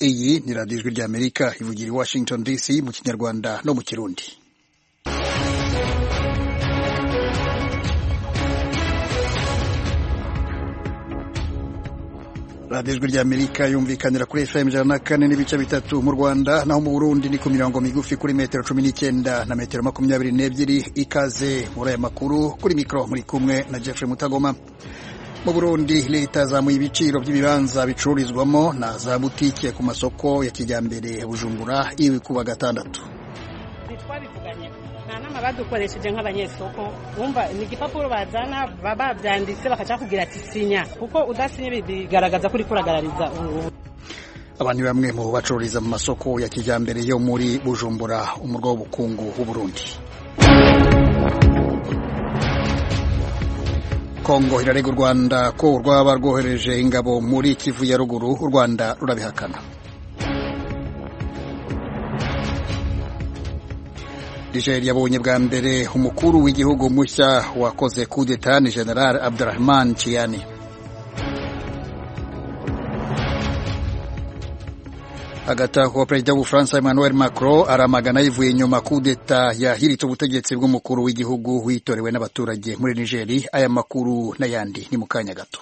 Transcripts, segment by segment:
Iyi ni radiyo ijwi ry'Amerika ivugira i Washington DC mu Kinyarwanda no mu Kirundi. radiyo ijwi ry'Amerika yumvikanira kuri FM 104 n'ibice bitatu mu Rwanda, naho mu Burundi ni ku mirongo migufi kuri metero 19 na metero 22. Ikaze muri aya makuru, kuri mikro muri kumwe na Jeffrey Mutagoma. Mu Burundi leta yazamuye ibiciro by'ibibanza bicururizwamo na za butike ku masoko ya kijyambere Bujumbura iwe kuba gatandatu. Twabivuganye nta nama badukoresheje nk'abanyesoko, wumva ni igipapuro bazana baba byanditse bakaca kugira ati sinya, kuko udasinye bigaragaza kuri kuragarariza. Abantu bamwe mu bacururiza mu masoko ya kijyambere yo muri Bujumbura, umurwa w'ubukungu w'u Burundi. Kongo irarega u Rwanda ko rwaba rwohereje ingabo muri Kivu ya ruguru, u Rwanda rurabihakana. Nigeria yabonye bwa mbere umukuru w'igihugu mushya wakoze coup d'etat, ni General Abdurrahman Chiani. Hagati aho perezida w'Ubufaransa Emmanuel Macron aramagana yivuye inyuma coup d'etat yahiritse ubutegetsi bw'umukuru w'igihugu witorewe n'abaturage muri Nigeria. Aya makuru n'ayandi ni mu kanya gato.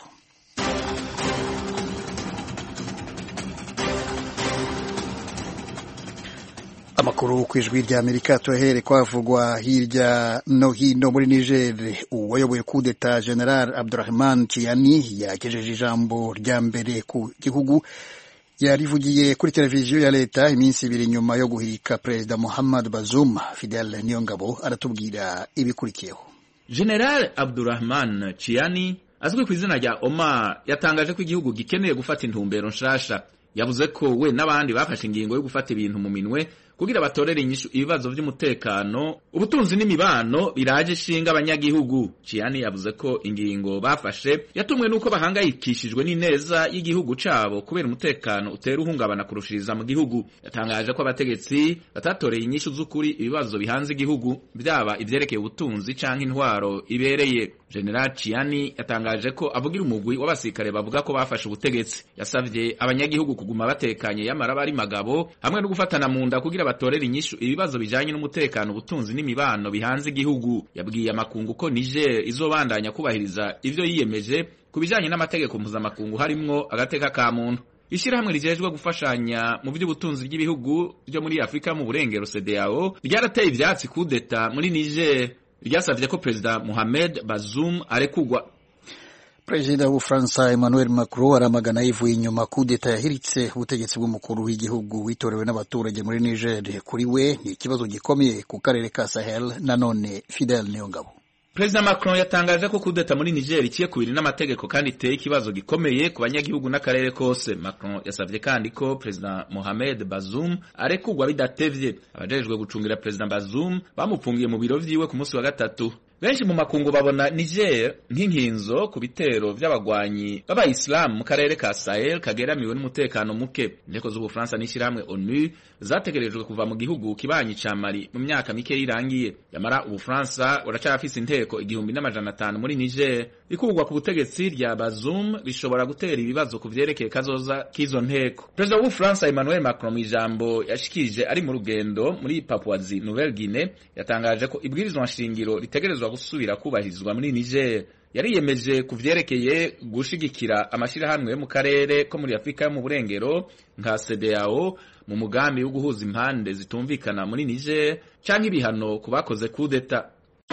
Amakuru ku ijwi ry'Amerika tuhere kwavugwa hirya no hino muri Niger. Uwayoboye coup d'etat General Abdurrahman Chiani yagejeje ijambo rya mbere ku gihugu. Yarivugiye kuri televiziyo ya leta iminsi ibiri nyuma yo guhirika Perezida Mohamed Bazoum. Fidel Niyongabo aratubwira ibikurikiyeho. General Abdurrahman Chiani azwi ku izina rya Omar yatangaje ko igihugu gikeneye gufata intumbero nshasha. Yavuze ko we n'abandi bafashe ingingo yo gufata ibintu mu minwe kugira batorere inyishu ibibazo by'umutekano, ubutunzi n'imibano biraje ishinga abanyagihugu. Chiani yavuze ko ingingo bafashe yatumwe nuko bahangayikishijwe n'ineza y'igihugu cabo kubera umutekano utera uhungabana kurushiriza mu gihugu. Yatangaje ko abategetsi batatoreye inyishu z'ukuri ibibazo bihanze igihugu, byaba ivyerekeye ubutunzi canke intwaro ibereye. General Chiani yatangaje ko avugira umugwi w'abasirikare bavuga ko bafashe ubutegetsi. Yasavye abanyagihugu kuguma batekanye yamara bari magabo hamwe no gufatana mu nda kugira batorera inyishu ibibazo bijanye n'umutekano, ubutunzi n'imibano bihanze igihugu. Yabwiye amakungu ko Niger izobandanya kubahiriza ivyo yiyemeje kubijanye n'amategeko mpuzamakungu harimwo agateka ka muntu. Ishirahamwe rijejwe gufashanya mu by'ubutunzi bw'ibihugu byo muri Afrika mu burengero CEDEAO ryarateye ivyatsi coup d'etat muri Niger, ryasavye ko Perezida Mohamed Bazoum arekugwa. Perezida w'Ubufaransa Emmanuel Macron aramagana yivuye inyuma coup d'etat yahiritse ubutegetsi bw'umukuru w'igihugu witorewe n'abaturage muri Niger. Kuri we ni ikibazo gikomeye ku karere ka Sahel. Nanone Fidel Niyongabo. Perezida Macron yatangaje ko coup d'etat muri Niger ikiye kubiri n'amategeko kandi iteye ikibazo gikomeye ku banyagihugu n'akarere kose. Macron yasavye kandi ko Perezida Mohamed Bazoum arekugwa bidatevye. Abajejwe gucungira Perezida Bazoum bamupfungiye mu biro vyiwe ku munsi wa gatatu. Benshi mu makungu babona Niger nk'inkinzo ku bitero vy'abagwanyi b'Abayisilamu mu karere ka Sahel kageramiwe n'umutekano muke. Inteko z'Ubufaransa n'ishirahamwe ONU zategerejwe kuva mu gihugu kibanyi ca Mali mu myaka mike irangiye. Yamara Ubufaransa buracafise inteko 1500 muri Niger. Ikugwa ku butegetsi rya Bazoum bishobora gutera ibibazo ku vyerekeye kazoza k'izo nteko. Perezida w'Ubufaransa Emmanuel Macron mu ijambo yashikije ari mu rugendo muri Papouasie Nouvelle Guinée yatangaje ko ibwirizwa nshingiro ritegerezwa gusubira kubahirizwa muri Niger. Yariyemeje kuvyerekeye gushigikira amashirahamwe mu karere ko muri Afrika mu burengero nka CEDEAO mu mugambi wo guhuza impande zitumvikana muri Niger canke ibihano kubakoze coup d'etat.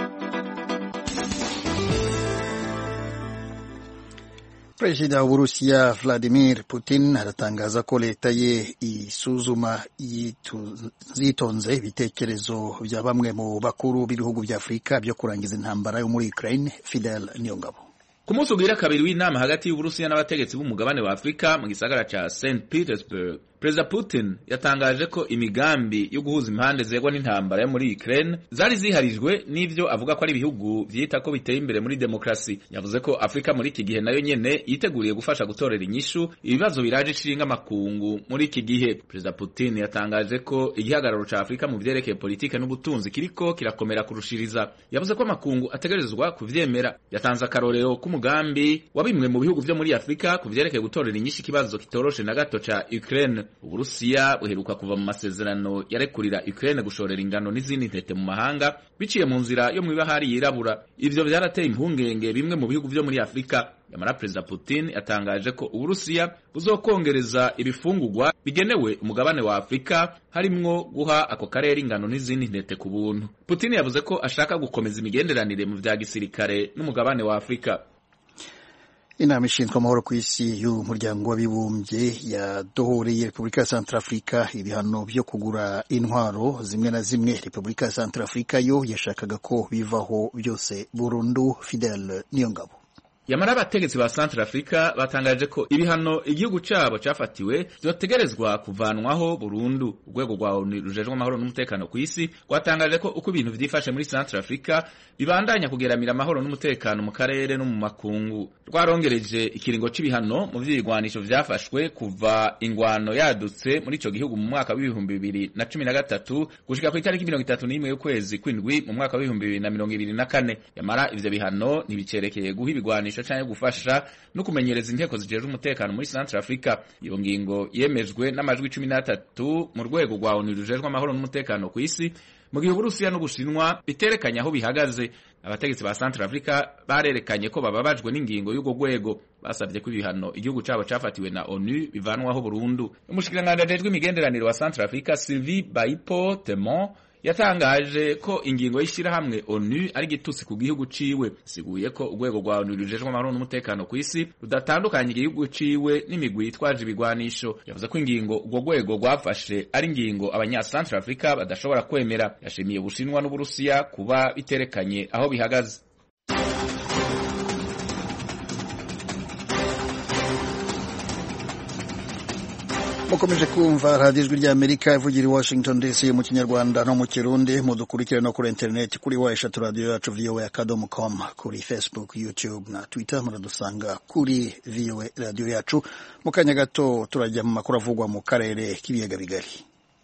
Perezida w'Uburusiya Vladimir Putin aratangaza ko leta ye isuzuma yitonze ibitekerezo bya bamwe mu bakuru b'ibihugu bya Afrika byo kurangiza intambara yo muri Ukraine. Fidel Niyongabo. Ku munsi ugira kabiri w'inama hagati y'Uburusiya n'abategetsi b'umugabane wa Afrika mu gisagara ca St. Petersburg, Perezida Putin yatangaje ko imigambi yo guhuza impande zegwa n'intambara yo muri Ukraine zari ziharijwe n'ivyo avuga ko ari ibihugu vyita ko biteye imbere muri demokrasi. Yavuze ko Afrika muri iki gihe nayo nyene yiteguriye gufasha gutorera inyishu ibibazo biraje ishinga makungu muri iki gihe. Perezida Putin yatangaje ko igihagararo ca Afrika mu vyerekeye politike n'ubutunzi kiriko kirakomera kurushiriza. Yavuze ko makungu ategerezwa kuvyemera. Yatanze akarorero k'umugambi wa bimwe mu bihugu vyo muri Afrika ku vyerekeye gutorera inyishu ikibazo kitoroshe na gato ca Ukraine. Uburusiya buheruka kuva mu masezerano yarekurira Ukraine gushorera ingano n'izindi ntete mu mahanga biciye mu nzira yo mu ibahari yirabura. Ivyo vyarateye impungenge bimwe mu bihugu vyo muri Afrika. Yamara Perezida Putin yatangaje ko Uburusiya buzokongereza ibifungurwa bigenewe umugabane wa Afrika harimwo guha ako karere ingano n'izindi ntete ku buntu. Putin yavuze ko ashaka gukomeza imigenderanire mu vya gisirikare n'umugabane wa Afrika. Inama ishinzwe amahoro ku isi y'umuryango w'abibumbye yadohoreye Repubulika ya Centrafrica ibihano byo kugura intwaro zimwe na zimwe. Repubulika ya Centrafrica yo yashakaga ko bivaho byose burundu. Fidel Niyongabo. Yamara abategetsi ba Centrafrica batangaje ko ibihano igihugu cabo cafatiwe vyotegerezwa kuvanwaho burundu. Urwego rwa ONU rujejwe amahoro n'umutekano ku isi rwatangaje ko uko ibintu vyifashe muri Centrafrica bibandanya kugeramira amahoro n'umutekano mu karere no mu makungu. Rwarongereje ikiringo c'ibihano mu vy'ibigwanisho vyafashwe kuva ingwano yadutse muri ico gihugu mu mwaka wa 2013 gushika ku itariki 31 y'ukwezi kw'indwi mu mwaka wa 2024. Yamara ivyo bihano ntibicerekeye guha ibigwanisho canke gufasha no kumenyereza inteko zijejwe umutekano muri Centrafrica. Iyo ngingo yemejwe n'amajwi 13 mu rwego rwa ONU rujejwe amahoro n'umutekano ku isi, mu gihe Uburusiya n'Ubushinwa biterekanya aho bihagaze. Abategetsi ba Centrafrica barerekanye ko bababajwe n'ingingo y'ugo rwego, basavye ko ibihano igihugu cabo cafatiwe na ONU bivanwaho burundu. Umushikiranganje ajejwe imigenderanire wa Centrafrica Sylvie Baipo Temon yatangaje ko ingingo y'ishirahamwe ONU ari gitutsi ku gihugu ciwe. Siguye ko urwego rwa ONU rujejwe amahoro n'umutekano ku isi rudatandukanye igihugu ciwe n'imigwi yitwaje ibigwanisho. Yavuze ko ingingo urwo rwego rwafashe ari ingingo abanya Centrafrica badashobora kwemera. Yashimiye Ubushinwa n'Uburusiya kuba biterekanye aho bihagaze. Mukomeje kumva Radio Ijwi ry'Amerika ivugira i Washington DC mu Kinyarwanda no mu Kirundi. Mudukurikire no kuri internet kuri @radio yacu voa.com, kuri Facebook, YouTube na Twitter muradusanga kuri VOA Radio yacu. Mu kanya gato turajya mu makuru avugwa mu karere k'ibiyaga bigari.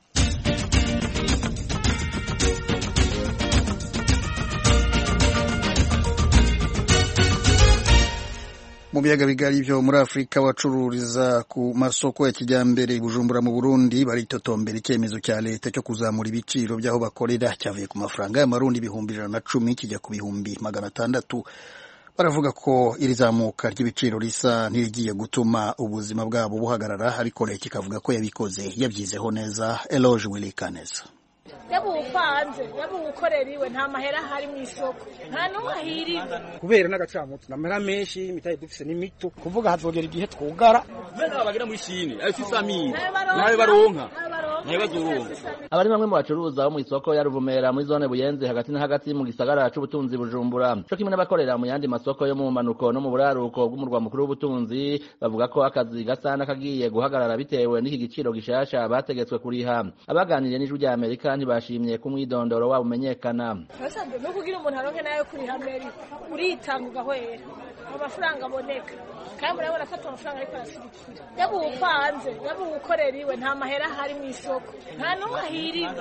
Mu biyaga bigari byo muri Afrika bacururiza ku masoko ya kijyambere Bujumbura mu Burundi baritotombera icyemezo cya leta cyo kuzamura ibiciro by'aho bakorera cyavuye ku mafaranga y'amarundi 110 kijya ku 600. Baravuga ko iri zamuka ry'ibiciro risa n'irigiye gutuma ubuzima bwabo buhagarara, ariko leta ikavuga ko yabikoze yabyizeho neza. Eloge Wilikaneza. Yabupanze yabukorera iwe nta mahera hari mu isoko nta n'uwahiriza kubera n'agacamutse namera menshi imitaye dufise n'imito kuvuga hazogera igihe twugara bene abagira muri shini ayo fisamire nawe baronka abari bamwe mu bacuruza bo mu isoko ya Ruvumera muri zone Buyenzi hagati na hagati mu gisagara c'ubutunzi Bujumbura cyo kimwe n'abakorera mu yandi masoko yo mu manuko no mu buraruko bw'umurwa mukuru w'ubutunzi bavuga ko akazi gasana kagiye guhagarara bitewe n'iki giciro gishasha bategetswe kuriha. Abaganiriye n'Ijwi ry'Amerika ntibashimye ku mwidondoro wabo umenyekana. Basanzwe no kugira umuntu aronke nayo kuri hameri uritanga ugahwera amafaranga aboneka kandi murabona ko amafaranga ariko arasirikira yabupanze yabukorera iwe nta mahera hari mu isoko nta n'uwahiriza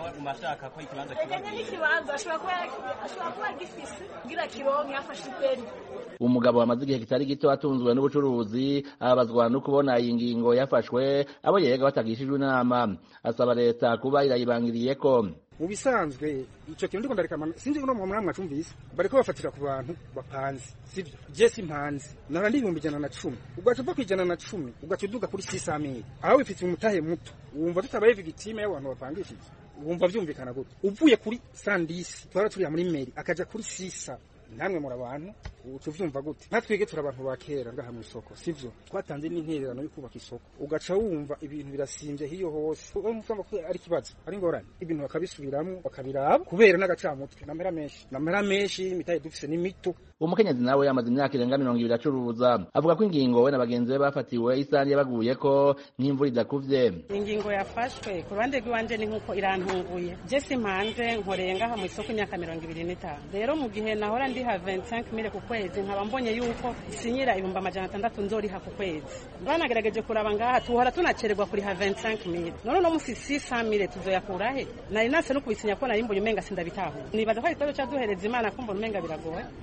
n'ikibanza ashobora kuba gifise kugira kironke yafashe ideni. Umugabo wamaze igihe kitari gito atunzwe n'ubucuruzi abazwa no kubona iyi ngingo yafashwe abo yega batagishijwe inama, asaba leta kuba irayibangiriye ko mu bisanzwe ico kintu ndiko ndareka sinzi no mu mwamwe acumvise bariko bafatira ku bantu bapanze sivyo Jesse Mpanzi narandi 110 ugacuva ku 110 ugacuduga kuri 600 aho bifite umutahe muto wumva tutabaye victime y'abantu bapangishije wumva vyumvikana gute uvuye kuri 110 twara turi muri meri akaja kuri 600 namwe muri abantu utuvyumva gute natwege turi abantu bakera ngaha mu isoko sivyo twatanze n'intererano yo kubaka isoko ugaca wumva ibintu birasimvye hiyo hose uwo mufamba ko ari kibazo ari ngorane ibintu bakabisubiramwo bakabiraba kubera n'agacamutwe namera menshi imitaye dufise n'imito. Umukenyezi nawe yamaze imyaka irenga 20 acuruza avuga ko ingingo we n'abagenzi be bafatiwe isani yabaguye ko nk'imvura idakuvye. Ingingo yafashwe ku ruhande rw'iwanje ni nkuko irantunguye. Jesse Mpanze nkorenga mu isoko imyaka 25 rero mu gihe nahora ndiha 25,000 ku kwezi nkaba mbonye yuko sinyira 600 nzoriha ku kwezi. Banagerageje kuraba ngaha tuhora tunacererwa kuri 25,000 none no musi 600,000 tuzoyakura he? Nari nase no kubisinya ko nari mbonye umenga sindabitaho. Nibaza ko ari cyo cyaduhereza Imana ko mbona umenga biragoye. Mu bisanzwe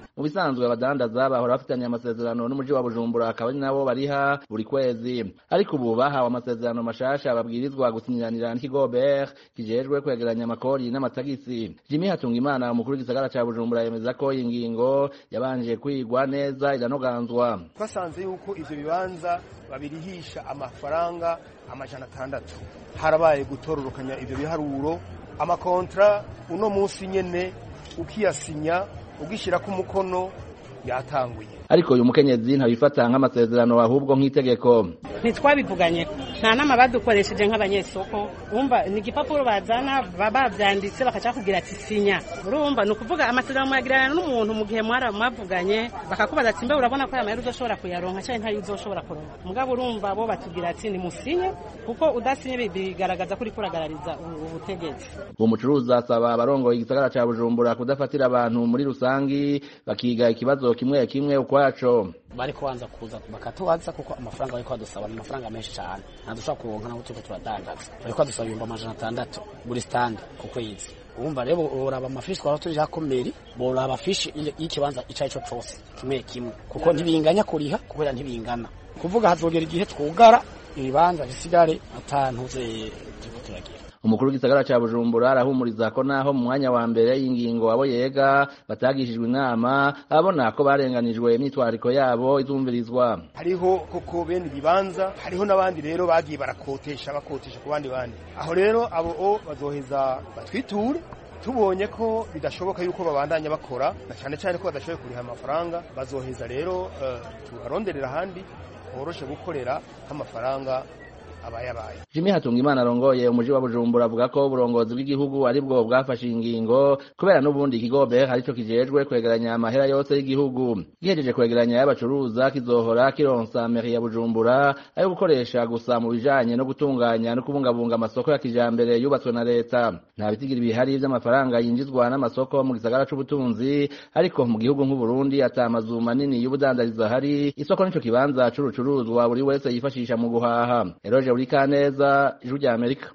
bisanzwe abadandaza bahora bafitanye amasezerano n'umuji wa Bujumbura akaba ari nabo bariha buri kwezi, ariko ubu bahawe amasezerano mashasha babwirizwa gusinyiranira n'ikigobert kijejwe kwegeranya amakori n'amatagisi. Jimmy Hatungimana umukuru w'igisagara ca Bujumbura yemeza ko ingingo yabanje kwigwa neza iranoganzwa. Twasanze yuko ivyo bibanza babirihisha amafaranga 600. Harabaye gutororokanya ivyo biharuro, amakontra uno munsi nyene ukiyasinya ugishira ku mukono yatanguye. Ariko uyu mukenyezi ntabifata nk'amasezerano ahubwo nk'itegeko. Ntitwabivuganye nta nama badukoresheje nk'abanyesoko, umva ni igipapuro bazana bavyanditse bakaca kugira ati sinya. Urumva no kuvuga amasezerano mwagirana n'umuntu mu gihe mwavuganye bakakubaza ati mbe urabona ko aya mahera uzoshobora kuyaronka cyane ntayo uzoshobora kuronka. Mugabo urumva bo batugira ati ni musinye kuko udasinye bigaragaza kuri kuragarariza ubutegetsi. Uwo mucuruzi asaba abarongoye igisagara ca Bujumbura kudafatira abantu muri rusangi bakiga ikibazo kimwe kimwe ukwaco. Bari kubanza kuza bakatubaza kuko amafaranga bari kwadusaba amafaranga menshi cyane ntadushaka kuronka nabo tuko turadandaza bari kwadusaba 600 buri stand ku kwezi. Umva rero uraba amafishi kwa turi jakomeri boraba fishi y'ikibanza icayico cyose kimwe kimwe kuko ntibinganya kuriha kubera ntibingana kuvuga hazogera igihe twugara ibibanza bisigare atantuze turagira. Umukuru w'igisagara ca Bujumbura arahumuriza ko naho mu mwanya wa mbere y'ingingo abo yega batagishijwe inama abona ko barenganijwe imyitwariko yabo izumvirizwa. Hariho koko bene ibibanza, hariho nabandi rero bagiye bakotesha ku bandi. Aho rero abo bazoheza batwiture tubonye ko bidashoboka yuko babandanya bakora na cyane ko badashoboye kuriha amafaranga bazoheza rero tubaronderera handi horoshe gukorera amafaranga abayabaye. Jimmy Hatungimana arongoye umuji wa Bujumbura avuga ko uburongozi bw'igihugu ari bwo bwafashe ingingo kubera n'ubundi ikigobert harico kijejwe kwegeranya amahera yose y'igihugu. Gihejeje kwegeranya y'abacuruza kizohora kironsa mairie ya Bujumbura ayo gukoresha gusa mu bijanye no gutunganya no kubungabunga amasoko ya kijambere yubatswe na leta. Nta bitigira bihari by'amafaranga yinjizwa n'amasoko mu gisagara c'ubutunzi, ariko mu gihugu nk'u Burundi atamazu manini y'ubudandariza hari isoko nico kibanza c'urucuruzwa buri wese yifashisha mu guhaha. Eroje Urikaneza, Ijwi rya Amerika.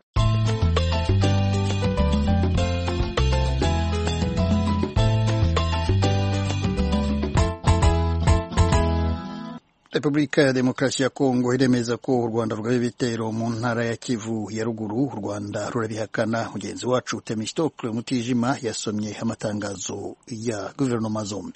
Repubulika ya Demokarasi ya Kongo iremeza ko u Rwanda rugaba ibitero mu ntara ya Kivu ya ruguru. U Rwanda rurabihakana. Mugenzi wacu Temistokle Mutijima yasomye amatangazo ya guverinoma zombi.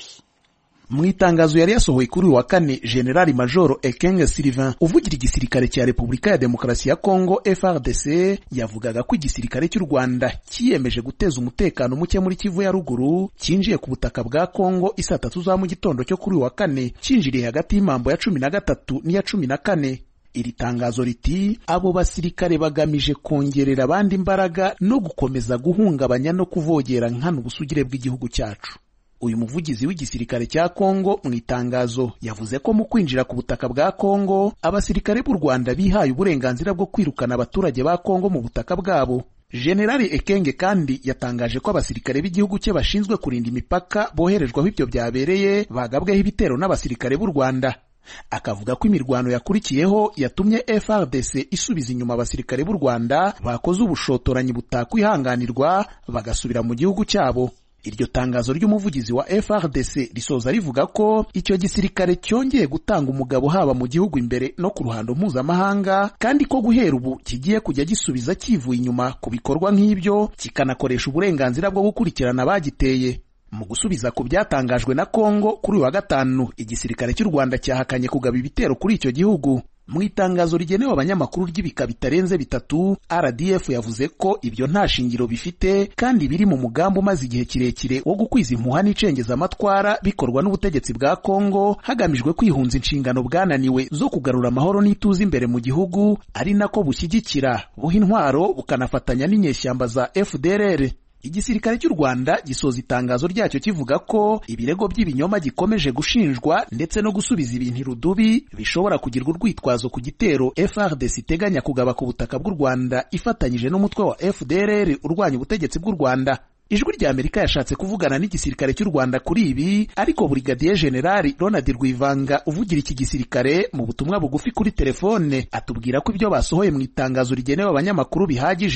Mu itangazo yari yasohoye kuri wa kane, General Major Ekenge Sylvain uvugira igisirikare cya Repubulika ya Demokarasi ya Kongo FARDC yavugaga ko igisirikare cy'u Rwanda kiyemeje guteza umutekano muke muri Kivu ya ruguru cyinjiye ku butaka bwa Kongo isa 3 za mu gitondo cyo kuri wa kane, cinjiriye hagati y'imambo ya 13 n'iya 14. Iri tangazo riti abo basirikare bagamije kongerera abandi imbaraga no gukomeza guhungabanya no kuvogera nkana ubusugire bw'igihugu cyacu. Uyu muvugizi w'igisirikare cya Kongo mu itangazo yavuze ko mu kwinjira ku butaka bwa Kongo abasirikare b'u Rwanda bihaye uburenganzira bwo kwirukana abaturage ba Kongo mu butaka bwabo. General Ekenge kandi yatangaje ko abasirikare b'igihugu cye bashinzwe kurinda imipaka boherejweho ibyo byabereye bagabweho ibitero n'abasirikare b'u Rwanda. Akavuga ko imirwano yakurikiyeho yatumye FARDC isubiza inyuma abasirikare b'u Rwanda bakoze ubushotoranyi butakwihanganirwa bagasubira mu gihugu cyabo. Iryo tangazo ry'umuvugizi wa FARDC risoza rivuga ko icyo gisirikare cyongeye gutanga umugabo haba mu gihugu imbere no ku ruhando mpuzamahanga, kandi ko guhera ubu kigiye kujya gisubiza kivuye inyuma ku bikorwa nk'ibyo, kikanakoresha uburenganzira bwo gukurikirana abagiteye. Mu gusubiza ku byatangajwe na Kongo kuri wa gatanu, igisirikare cy'u Rwanda cyahakanye kugaba ibitero kuri icyo gihugu. Mu itangazo rigenewe abanyamakuru ry'ibika bitarenze 3, RDF yavuze ko ibyo nta shingiro bifite kandi biri mu mugambo maze igihe kirekire wo gukwiza impuha n'icengeza amatwara bikorwa n'ubutegetsi bwa Kongo hagamijwe kwihunza inshingano bwananiwe zo kugarura amahoro n'ituze imbere mu gihugu, ari nako bushyigikira buha intwaro bukanafatanya n'inyeshyamba za FDLR. Igisirikare cy'u Rwanda gisoza itangazo ryacyo kivuga ko ibirego by'ibinyoma gikomeje gushinjwa ndetse no gusubiza ibintu irudubi bishobora kugirwa urwitwazo ku gitero FARDC iteganya kugaba ku butaka bw'u Rwanda ifatanyije n'umutwe wa FDLR urwanya ubutegetsi bw'u Rwanda. Ijwi rya Amerika yashatse kuvugana n'igisirikare cy'u Rwanda kuri ibi, ariko Brigadier General Ronald Rwivanga uvugira iki gisirikare mu butumwa bugufi kuri telefone atubwira ko ibyo basohoye mu itangazo rigenewe abanyamakuru bihagije.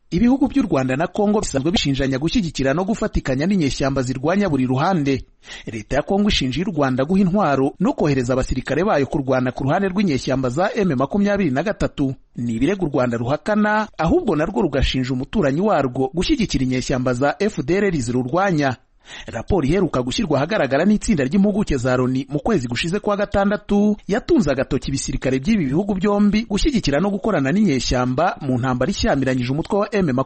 Ibihugu by'u Rwanda na Kongo bisanzwe bishinjanya gushyigikira no gufatikanya n'inyeshyamba zirwanya buri ruhande. Leta ya Kongo ishinja y'u Rwanda guha intwaro no kohereza abasirikare bayo kurwana ku ruhande rw'inyeshyamba za M23. Ni ibirego u Rwanda ruhakana, ahubwo narwo rugashinja umuturanyi warwo gushyigikira inyeshyamba za FDLR zirurwanya. Raporo iheruka gushyirwa ahagaragara n'itsinda ry'impuguke za Loni mu kwezi gushize kwa gatandatu yatunze agatoki ibisirikare by'ibi bihugu byombi gushyigikira no gukorana n'inyeshyamba mu ntambara ishyamiranyije umutwe wa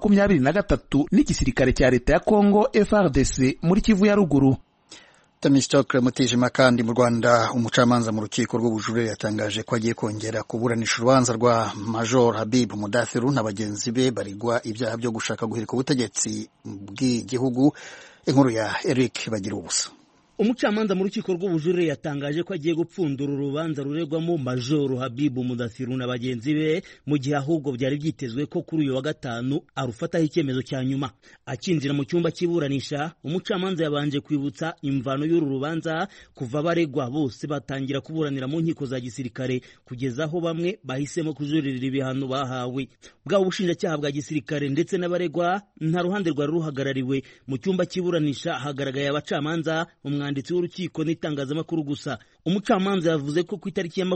M23 n'igisirikare cya leta ya Kongo FARDC muri Kivu ya ruguru. Temistokle Mutijima kandi mu Rwanda umucamanza mu rukiko rw'ubujurire yatangaje ko agiye kongera kuburanisha urubanza rwa Major Habib Mudathiru na bagenzi be barigwa ibyaha byo gushaka guhirika ubutegetsi bw'igihugu. Inkuru ya Eric bagira ubusa. Umucamanza mu rukiko rw'ubujurire yatangaje ko agiye gupfundura urubanza ruregwamo Major Habib Mudathiru na bagenzi be mu gihe ahubwo byari byitezwe ko kuri uyu wa gatanu arufataho icyemezo cya nyuma. Akinjira mu cyumba cy'iburanisha, umucamanza yabanje kwibutsa imvano y'uru rubanza kuva abaregwa bose batangira kuburanira mu nkiko za gisirikare kugeza aho bamwe bahisemo kujuririra ibihano bahawe. Bwaba ubushinjacyaha bwa gisirikare ndetse n'abaregwa nta ruhande rwari ruhagarariwe. Mu cyumba cy'iburanisha hagaragaye abacamanza, umwanditsi w'urukiko n'itangazamakuru gusa. Umucamanza yavuze ko ku itariki ya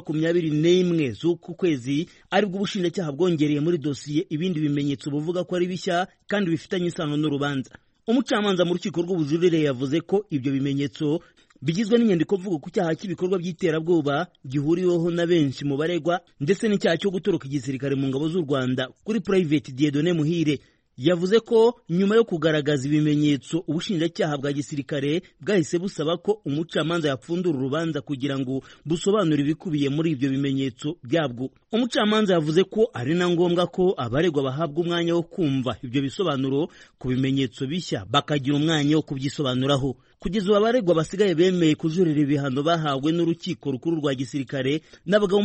21 z'uku kwezi aribwo ubushinjacyaha bwongereye muri dosiye ibindi bimenyetso buvuga ko ari bishya kandi bifitanye isano n'urubanza. Umucamanza mu rukiko rw'ubujurire yavuze ko ibyo bimenyetso bigizwe n'inyandiko mvugo ku cyaha cy'ibikorwa by'iterabwoba gihuriweho na benshi mu baregwa ndetse n'icyaha cyo gutoroka igisirikare mu ngabo z'u Rwanda kuri Private Dieudonné Muhire. Yavuze ko nyuma yo kugaragaza ibimenyetso ubushinjacyaha bwa gisirikare bwahise busaba ko umucamanza yapfundura urubanza kugira ngo busobanure ibikubiye muri ibyo bimenyetso byabwo. Umucamanza yavuze ko ari na ngombwa ko abaregwa bahabwa umwanya wo kumva ibyo bisobanuro ku bimenyetso bishya bakagira umwanya wo kubyisobanuraho. Kugeza ubu abaregwa basigaye bemeye kujurira ibihano bahawe n'urukiko rukuru rwa gisirikare n'abagabo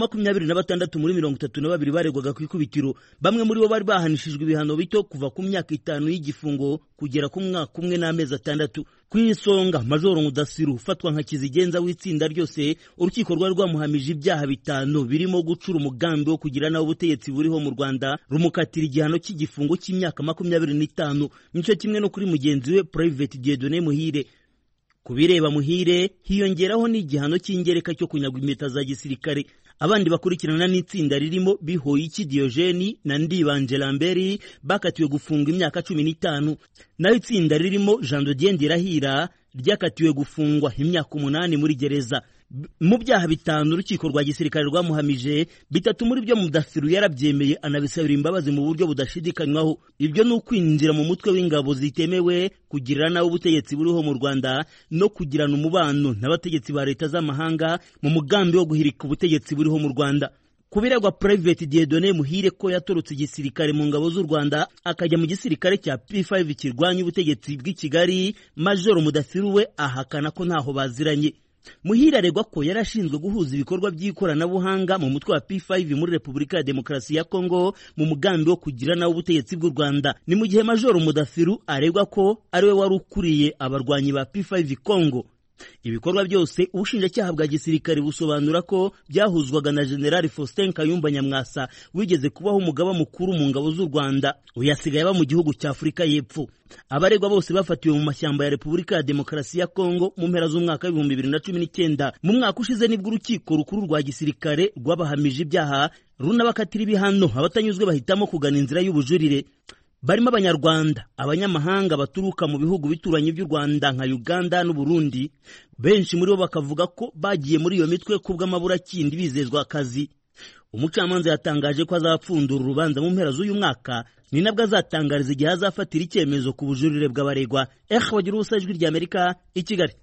26 muri 32 baregwaga ku ikubitiro. Bamwe muri bo bari bahanishijwe ibihano bito kuva ku myaka 5 y'igifungo kugera ku mwaka umwe n'amezi 6. Ku isonga Major Mudathiru ufatwa nka kizigenza w'itsinda ryose, urukiko rwari rwamuhamije ibyaha 5 birimo gucura umugambi wo kugira nawo ubutegetsi buriho mu Rwanda, rumukatira igihano cy'igifungo cy'imyaka 25. Nico kimwe no kuri mugenzi we Private Dieudonné Muhire. Kubireba Muhire hiyongeraho n'igihano cy'ingereka cyo kunyagwa impeta za gisirikare. Abandi bakurikirana n'itsinda ririmo Bihoyiki Diogene na Ndibanje Lambert bakatiwe gufunga imyaka 15. Naho itsinda ririmo Jean de Dieu Ndirahira ryakatiwe gufungwa imyaka 8 muri gereza. Mu byaha 5 urukiko rwa gisirikare rwamuhamije, 3 muri byo Mudathiru yarabyemeye anabisabira imbabazi mu buryo budashidikanywaho. Ibyo ni ukwinjira mu mutwe w'ingabo zitemewe, kugirira nawe ubutegetsi buriho mu Rwanda no kugirana umubano n'abategetsi ba leta z'amahanga mu mugambi wo guhirika ubutegetsi buriho mu Rwanda. Kubiragwa Private Dieudonné Muhire ko yatorotse igisirikare mu ngabo z'u Rwanda akajya mu gisirikare cya P5 kirwanya ubutegetsi bw'i Kigali, Major Mudathiru we ahakana ko ntaho baziranye. Muhire aregwa ko yarashinzwe guhuza ibikorwa by'ikoranabuhanga mu mutwe wa P5 muri Repubulika ya Demokarasi ya Kongo mu mugambi wo kugira nawo ubutegetsi bw'u Rwanda. Ni mu gihe Major Mudathiru aregwa ko ariwe wari ukuriye abarwanyi ba P5 Kongo. Ibikorwa byose ubushinjacyaha bwa gisirikare busobanura ko byahuzwaga na General Faustin Kayumba Nyamwasa wigeze kubaho umugaba mukuru mu ngabo z'u Rwanda, uyasigaye ba mu gihugu cya Afurika y'Epfo. Abaregwa bose bafatiwe mu mashyamba ya Repubulika ya Demokarasi ya Kongo mu mpera z'umwaka wa 2019. Mu mwaka ushize nibwo urukiko rukuru rwa gisirikare rwabahamije ibyaha runabakatira ibihano, abatanyuzwe bahitamo kugana inzira y'ubujurire. Barimo Abanyarwanda, abanyamahanga baturuka mu bihugu bituranye by'u Rwanda nka Uganda n'u Burundi. Benshi muri bo bakavuga ko bagiye muri iyo mitwe kubw'amaburakindi bizezwa akazi. Umucamanza yatangaje ko azapfundura urubanza mu mpera z'uyu mwaka, ni nabwo azatangariza igihe azafatira icyemezo ku bujurire bw'abaregwa. Bagira ubusa ijwi ry'Amerika i Kigali.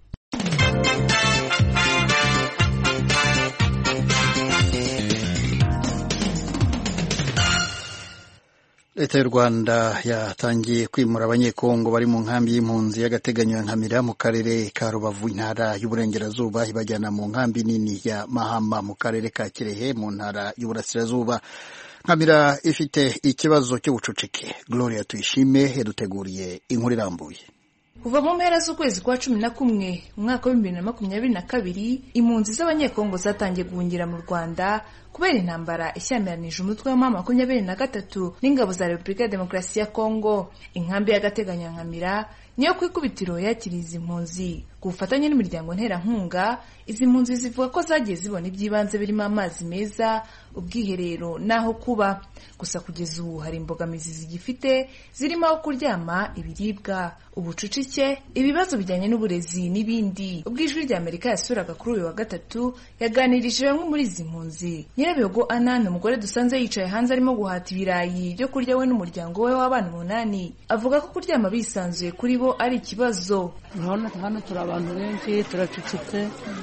Leta y'u Rwanda yatangiye kwimura abanyekongo bari mu nkambi y'impunzi y'agateganyo ya Nkamira mu karere ka Rubavu, intara y'Uburengerazuba, ibajyana mu nkambi nini ya Mahama mu karere ka Kirehe mu ntara y'Uburasirazuba. Nkamira ifite ikibazo cy'ubucucike. Gloria Tuyishime yaduteguriye inkuru irambuye. Kuva mu mpera z'ukwezi kwa 11 umwaka wa 2022 impunzi z'abanyekongo zatangiye guhungira mu Rwanda kubera intambara ishyamiranyije umutwe wa M23 n'ingabo za Repubulika ya Demokarasi ya Kongo. Inkambi y'agateganyo Nkamira niyo kwikubitiro yakiriza impunzi ku bufatanye n'imiryango nterankunga. Izi mpunzi zivuga ko zagiye zibona iby'ibanze birimo amazi meza, ubwiherero naho kuba. Gusa kugeza ubu hari imbogamizi zigifite zirimo aho kuryama, ibiribwa, ubucucike, ibibazo bijyanye n'uburezi n'ibindi. Ubwijwi rya Amerika yasuraga kuri uyu wa gatatu yaganirije bamwe muri izi mpunzi. Nyirabihogo Anna ni umugore dusanze yicaye hanze arimo guhata ibirayi byo kurya we n'umuryango we w'abana 8. Avuga ko kuryama bisanzuye kuri bo ari ikibazo. Urabona hano turi abantu benshi, turacucitse,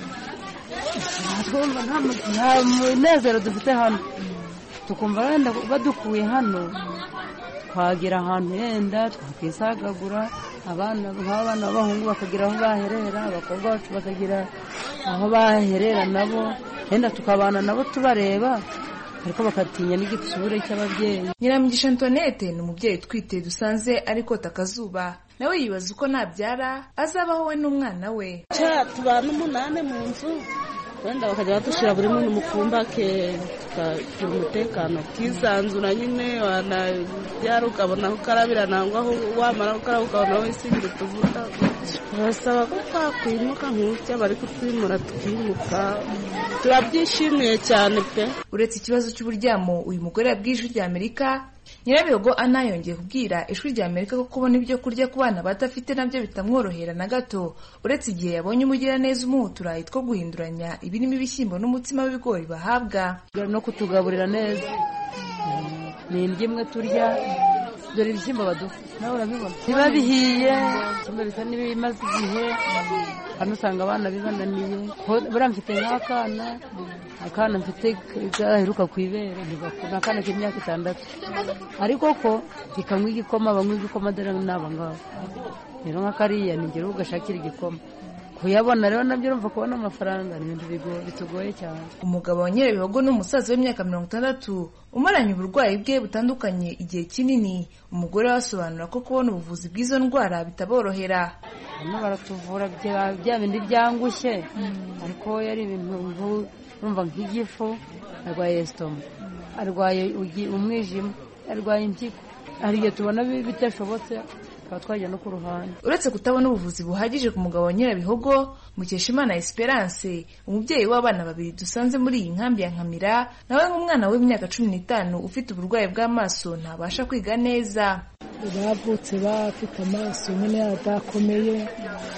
nta munezero dufite hano. Tukumva wenda badukuye hano twagira ahantu yenda twakisagagura, abana b'abahungu bakagira aho baherera, abakobwa bacu bakagira aho baherera nabo, yenda tukabana nabo tubareba ariko bakatinya n'igitsure cy'ababyeyi. Nyiramugisha Antoinette ni umubyeyi twite dusanze ariko takazuba. Nawe yibaza uko nabyara azabaho we n'umwana we. Tubana 8 mu nzu, wenda bakajya badushira buri muntu mu kumba ke tukagira umutekano kisanzura nyine, wanabyara ukabona aho ukarabira nangwa aho wamara gukaraba ukabona aho isingira utuvuta. Turasaba ko twakwimuka nk'utya bari kutwimura tukimuka, turabyishimiye cyane pe. Uretse ikibazo cy'uburyamo uyu mugore yabwije rya Amerika, Nyirabihogo Anna yongeye kubwira ijwi rya Amerika ko kubona ibyo kurya ku bana badafite nabyo bitamworohera na gato, uretse igihe yabonye umugira neza umuhutura two guhinduranya ibirimo ibishyimbo n'umutsima w'ibigori bahabwa no kutugaburira neza. Ni indyo imwe turya, dore ibishyimbo baduha nawe urabibona biba bihiye, ibishyimbo bisa n'ibimaze igihe. Hano usanga abana bibananiye, buriya mfite akana mfite gaheruka ku ibere, ntigakura akana k'imyaka 6, ariko ko bikanywa igikoma, banywa igikoma dore n'aba ngabo. Rero nk'akariya nigera ugashakira igikoma kuyabona, rero nabyo urumva kubona amafaranga ni ibintu bitugoye cyane. Umugabo wa Nyirabihogo n'umusaza w'imyaka 60 umaranye uburwayi bwe butandukanye igihe kinini. Umugore wasobanura ko kubona ubuvuzi bw'izo ndwara bitaborohera. Hano baratuvura bya bindi byangushye, ariko yari ibintu urumva nk'igifu, arwaye estoma, arwaye umwijima, arwaye impyiko. Hari igihe tubona bitashobotse twajya no ku ruhande. Uretse kutabona ubuvuzi buhagije ku mugabo wa Nyirabihogo, Mukeshimana Esperance umubyeyi w'abana 2 dusanze muri iyi nkambi ya Nkamira, nawe nk'umwana w'imyaka 15 ufite uburwayi bw'amaso ntabasha kwiga neza. Bavutse bafite amaso nyine adakomeye,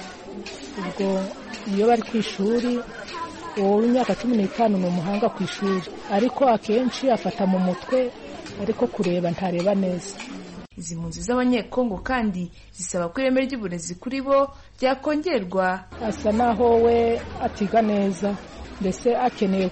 ubwo iyo bari ku ishuri uwo w'imyaka 15 ni umuhanga ku ishuri, ariko akenshi afata mu mutwe, ariko kureba ntareba neza. Izi mpunzi z'abanyekongo kandi zisaba ko ireme ry'uburezi kuri bo ryakongerwa. Asa naho we atiga neza, mbese akeneye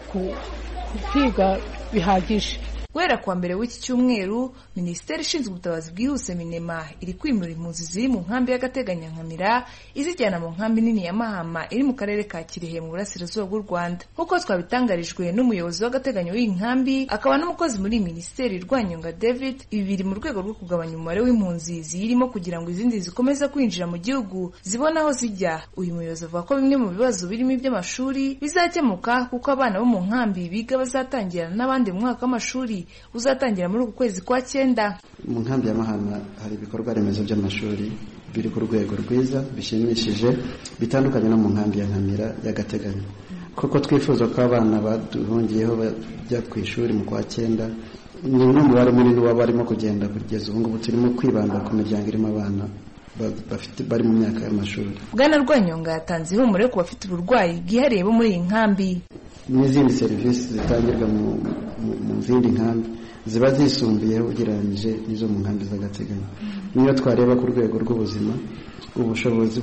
kwiga bihagije. Guhera kuwa mbere w'iki cyumweru, Minisiteri ishinzwe ubutabazi bwihuse Minema iri kwimura impunzi ziri mu nkambi y'agateganyo Nkamira izijyana mu nkambi nini ya Mahama iri mu karere ka Kirehe mu burasirazuba bw'u Rwanda. Nk'uko twabitangarijwe n'umuyobozi w'agateganyo w'iyi nkambi akaba n'umukozi muri Minisiteri Rwanyonga David, ibi biri mu rwego rwo kugabanya umubare w'impunzi zirimo kugira ngo izindi zikomeze kwinjira mu gihugu zibona aho zijya. Uyu muyobozi avuga ko bimwe mu bibazo birimo iby'amashuri bizakemuka kuko abana bo mu nkambi biga bazatangira n'abandi mu mwaka w'amashuri uzatangira muri uku kwezi kwa 9. Mu nkambi ya Mahama hari ibikorwa remezo by'amashuri biri ku rwego rwiza bishimishije, bitandukanye no mu nkambi ya Nkamira y'agateganyo. Kuko twifuza ko abana baduhungiyeho bajya ku ishuri mu kwa 9, ni n'umubare munini w'abarimo kugenda kugeza ubu ngubu. Turimo kwibanda ku miryango irimo abana bari mu myaka y'amashuri. Bwana Rwanyonga yatanze ihumure ku bafite uburwayi bwihariye bo muri iyi nkambi. N'izindi serivisi zitangirwa mu zindi nkambi ziba zisumbuyeho ugereranyije n'izo mu nkambi z'agateganyo. Niyo twareba ku rwego rw'ubuzima, ubushobozi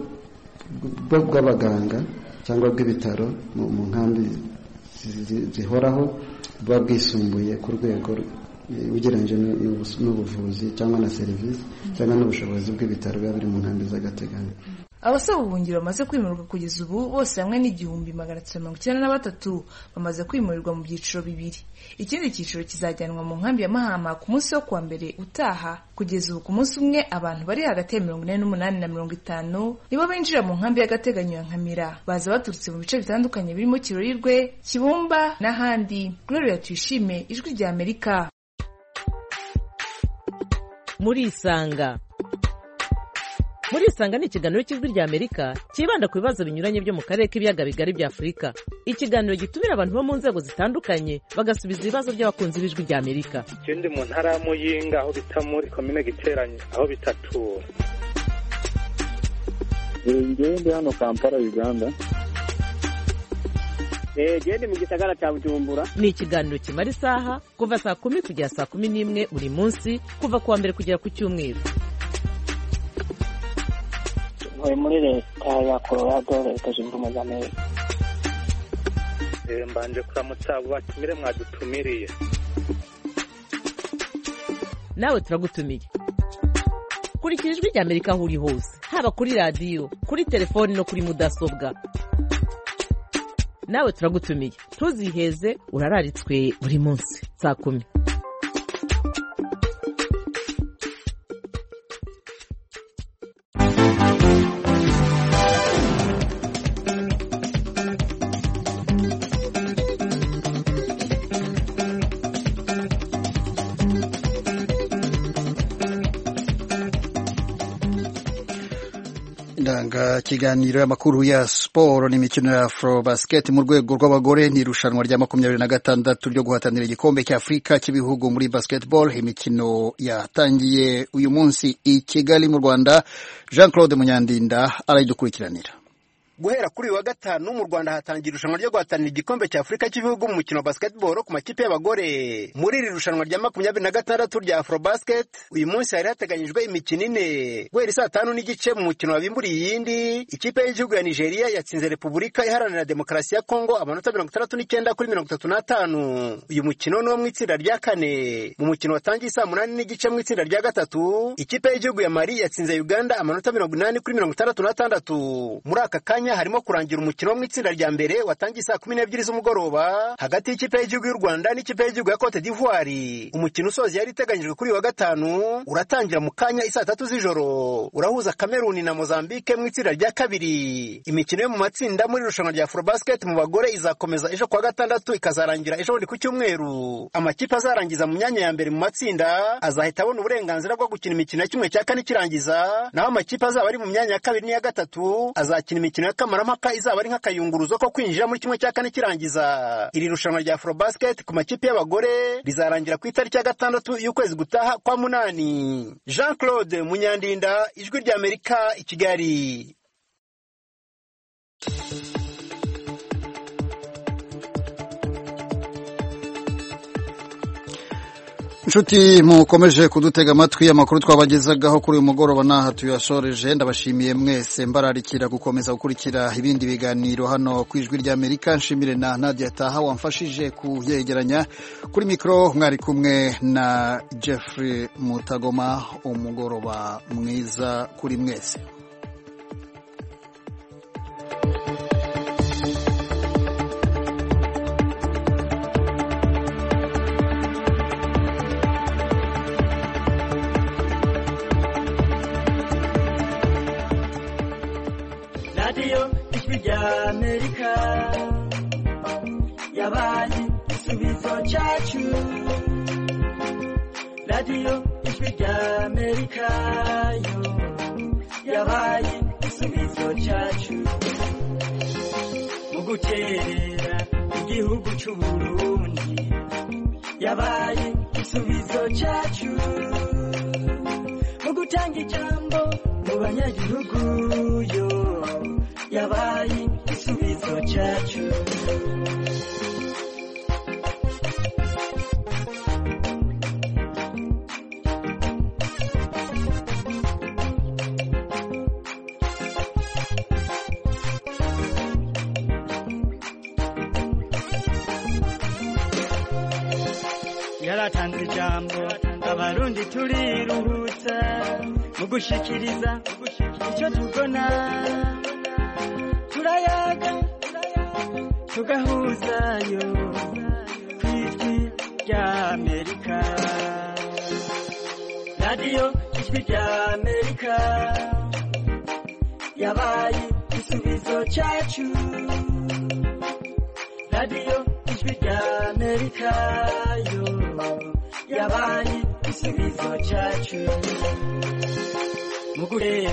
bw'abaganga cyangwa bw'ibitaro mu nkambi zihoraho buba bwisumbuye ku rwego ugereranyije n'ubuvuzi cyangwa na serivisi cyangwa n'ubushobozi bw'ibitaro biba biri mu nkambi z'agateganyo. abasaba ubuhungiro bamaze kwimurirwa kugeza ubu bose hamwe n'igihumbi 193 bamaze kwimurirwa mu byiciro bibiri. Ikindi cyiciro kizajyanwa mu nkambi ya Mahama ku munsi wo kuwa mbere utaha. Kugeza ubu ku munsi umwe abantu bari hagati ya 48 na 50 nibo binjira mu nkambi y'agateganyo ya Nkamira, baza baturutse mu bice bitandukanye birimo Kirorirwe, Kibumba n'ahandi. Gloria Tuyishime, Ijwi rya Amerika. Muri Isanga ni ikiganiro cy'Ijwi rya Amerika kibanda ku bibazo binyuranye byo mu karere k'ibiyaga bigari bya Afurika. Ikiganiro gitumira abantu bo mu nzego zitandukanye bagasubiza ibibazo by'abakunzi b'Ijwi rya Amerika. Ikindi mu ntara ya Muyinga aho bita muri komine Giteranyi aho bitatura. Ngende hano Kampala Uganda. Gende mu gisagara cya Bujumbura. Ni ikiganiro kimara isaha kuva saa 10 kugera saa 11 buri munsi kuva kuwa mbere kugera ku cyumweru. Muri leta ya Colorado leta zunze ubumwe za Amerika. Mbanje kuramutsa abo batumire mwadutumiriye. Nawe turagutumiye. Kurikira Ijwi rya Amerika aho uri hose, haba kuri radio, kuri telefoni no kuri mudasobwa. Nawe turagutumiye. Tuziheze urararitswe buri munsi saa 10. Kiganiro y'amakuru ya sport n'imikino ya Afrobasket mu rwego rw'abagore ni irushanwa rya 26 ryo guhatanira igikombe cya Afrika cy'ibihugu muri basketball. Imikino yatangiye uyu munsi i Kigali mu Rwanda. Jean-Claude Munyandinda arayidukurikiranira. Guhera kuri wa gatanu mu Rwanda hatangira irushanwa ryo guhatanira igikombe cya Afrika cy'ibihugu mu mukino wa basketball ku makipe y'abagore. Muri iri rushanwa rya 26 rya Afrobasket uyu munsi hari hateganyijwe imikino ine. Guhera saa 5:30 mu mukino wabimburiye iyindi, ikipe y'igihugu ya Nigeria yatsinze Repubulika Iharanira Demokarasi ya Kongo amanota 69 kuri 35. Uyu mukino no mu itsinda rya kane. Mu mukino watangiye saa 8:30 mu itsinda rya gatatu, ikipe y'igihugu ya Mali yatsinze Uganda amanota 80 kuri 66. Muri aka kanya harimo kurangira umukino mu itsinda rya mbere watangiye saa 12 z'umugoroba hagati y'ikipe y'igihugu y'u Rwanda n'ikipe y'igihugu ya Cote d'Ivoire. Umukino usoza yari iteganyijwe kuri wa gatanu uratangira mu kanya isaa 3 z'ijoro, urahuza Cameroon na Mozambique mu itsinda rya kabiri. Imikino yo mu matsinda muri irushanwa rya Afrobasket mu bagore izakomeza ejo kwa gatandatu ikazarangira ejo ku cyumweru. Amakipe azarangiza mu myanya ya mbere mu matsinda azahita abona uburenganzira bwo gukina imikino ya kimwe cya kane kirangiza, naho amakipe azaba ari mu myanya ya kabiri n'iya gatatu azakina imikino ya kamarampaka izaba ari nk'akayunguruzo ko kwinjira muri kimwe cya kane kirangiza. Iri rushanwa rya Afrobasket ku makipe y'abagore rizarangira ku itariki ya 6 y'ukwezi gutaha kwa 8. Jean-Claude Munyandinda, Ijwi rya Amerika, i Kigali. Inshuti mukomeje kudutega amatwi, amakuru twabagezagaho kuri uyu mugoroba naha tuyashoreje. Ndabashimiye mwese, mbararikira gukomeza gukurikira ibindi biganiro hano ku Ijwi rya Amerika. Nshimire na Nadia Taha wamfashije kuyegeranya. Kuri mikro mwari kumwe na Jeffrey Mutagoma. Umugoroba mwiza kuri mwese. Amerika yabaye igisubizo cyacu. Radio Ijwi rya Amerika yo yabaye igisubizo cyacu mu guterera igihugu cy'u Burundi. Yabaye igisubizo cyacu mu gutanga ijambo mu banyagihugu yo yabaye igisubizo cyacu. Yaratanze ijambo abarundi turiruhutsa mu gushikiriza icyo tubona turayaga tugahuzayo ku ijwi rya Amerika radiyo ijwi rya Amerika yabaye igisubizo cyacu radiyo ijwi rya Amerika yo yabaye igisubizo cyacu mu gureba